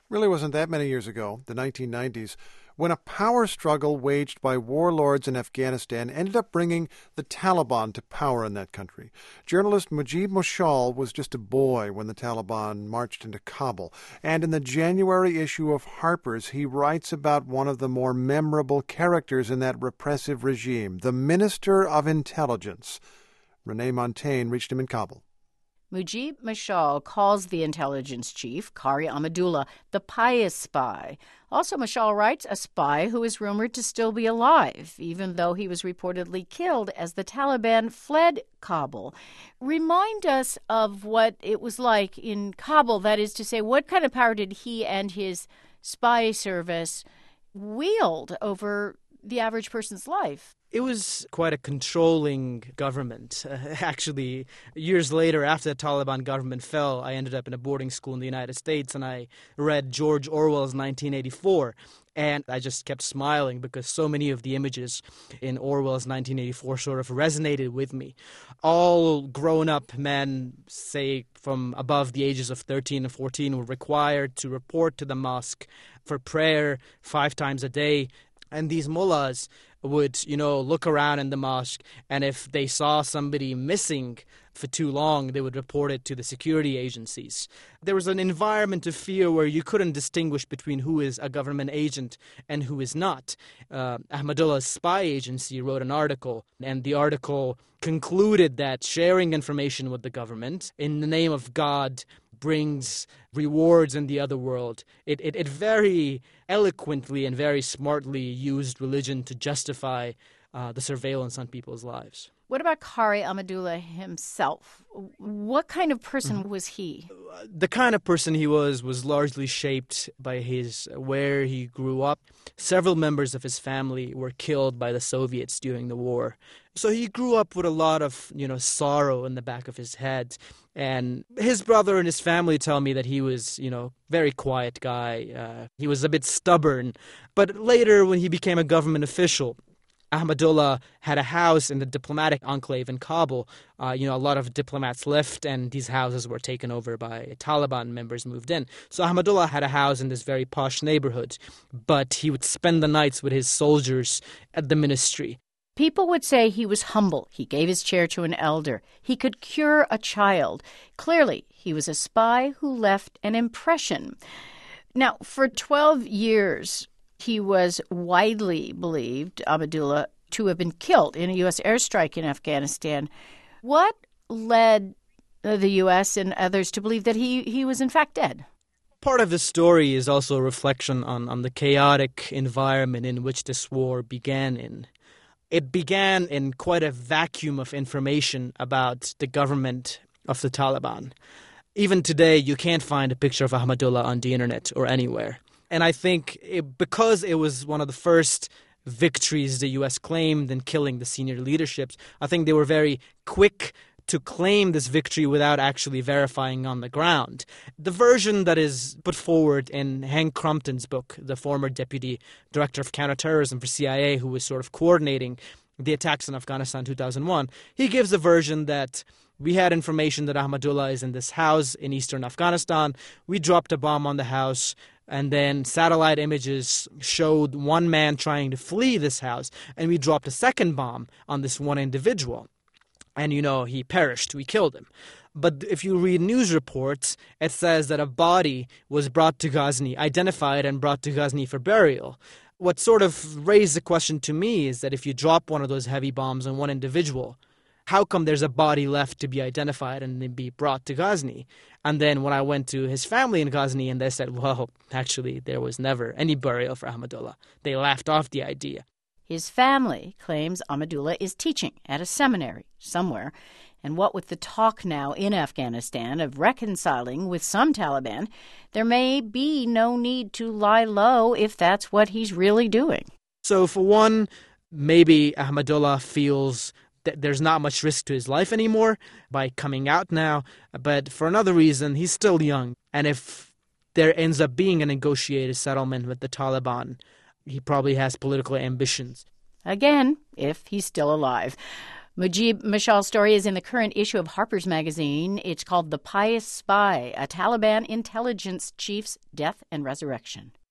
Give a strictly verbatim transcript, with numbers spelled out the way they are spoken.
Really wasn't that many years ago, the nineteen nineties, when a power struggle waged by warlords in Afghanistan ended up bringing the Taliban to power in that country. Journalist Mujib Moshal was just a boy when the Taliban marched into Kabul, and in the January issue of Harper's, he writes about one of the more memorable characters in that repressive regime, the Minister of Intelligence. Renee Montaigne reached him in Kabul. Mujib Mashal calls the intelligence chief, Qari Ahmadullah, the pious spy. Also, Mashal writes, a spy who is rumored to still be alive, even though he was reportedly killed as the Taliban fled Kabul. Remind us of what it was like in Kabul, that is to say, what kind of power did he and his spy service wield over the average person's life? It was quite a controlling government. Uh, actually, years later, after the Taliban government fell, I ended up in a boarding school in the United States, and I read George Orwell's nineteen eighty-four. And I just kept smiling because so many of the images in Orwell's nineteen eighty-four sort of resonated with me. All grown-up men, say from above the ages of thirteen and fourteen, were required to report to the mosque for prayer five times a day. And these mullahs would, you know, look around in the mosque, and if they saw somebody missing for too long, they would report it to the security agencies. There was an environment of fear where you couldn't distinguish between who is a government agent and who is not. Uh, Ahmadullah's spy agency wrote an article, and the article concluded that sharing information with the government in the name of God brings rewards in the other world. It, it it very eloquently and very smartly used religion to justify uh, the surveillance on people's lives. What about Qari Ahmadullah himself? What kind of person mm-hmm. was he? The kind of person he was was largely shaped by his where he grew up. Several members of his family were killed by the Soviets during the war. So he grew up with a lot of, you know, sorrow in the back of his head. And his brother and his family tell me that he was, you know, very quiet guy. Uh, he was a bit stubborn. But later, when he became a government official, Ahmadullah had a house in the diplomatic enclave in Kabul. Uh, you know, a lot of diplomats left, and these houses were taken over by Taliban members moved in. So Ahmadullah had a house in this very posh neighborhood, but he would spend the nights with his soldiers at the ministry. People would say he was humble. He gave his chair to an elder. He could cure a child. Clearly, he was a spy who left an impression. Now, for twelve years, he was widely believed, Ahmadullah, to have been killed in a U S airstrike in Afghanistan. What led the U S and others to believe that he, he was in fact dead? Part of the story is also a reflection on, on the chaotic environment in which this war began in. It began in quite a vacuum of information about the government of the Taliban. Even today, you can't find a picture of Ahmadullah on the internet or anywhere. And I think it, because it was one of the first victories the U S claimed in killing the senior leaderships, I think they were very quick to claim this victory without actually verifying on the ground. The version that is put forward in Hank Crumpton's book, the former deputy director of counterterrorism for C I A, who was sort of coordinating the attacks in Afghanistan in two thousand one, he gives a version that we had information that Ahmadullah is in this house in eastern Afghanistan. We dropped a bomb on the house, and then satellite images showed one man trying to flee this house, and we dropped a second bomb on this one individual. And, you know, he perished. We killed him. But if you read news reports, it says that a body was brought to Ghazni, identified and brought to Ghazni for burial. What sort of raised the question to me is that if you drop one of those heavy bombs on one individual, how come there's a body left to be identified and then be brought to Ghazni? And then when I went to his family in Ghazni, and they said, well, actually, there was never any burial for Ahmadullah. They laughed off the idea. His family claims Ahmadullah is teaching at a seminary somewhere. And what with the talk now in Afghanistan of reconciling with some Taliban, there may be no need to lie low if that's what he's really doing. So for one, maybe Ahmadullah feels that there's not much risk to his life anymore by coming out now. But for another reason, he's still young. And if there ends up being a negotiated settlement with the Taliban, he probably has political ambitions. Again, if he's still alive. Mujib Mashal's story is in the current issue of Harper's Magazine. It's called The Pious Spy, a Taliban intelligence chief's death and resurrection.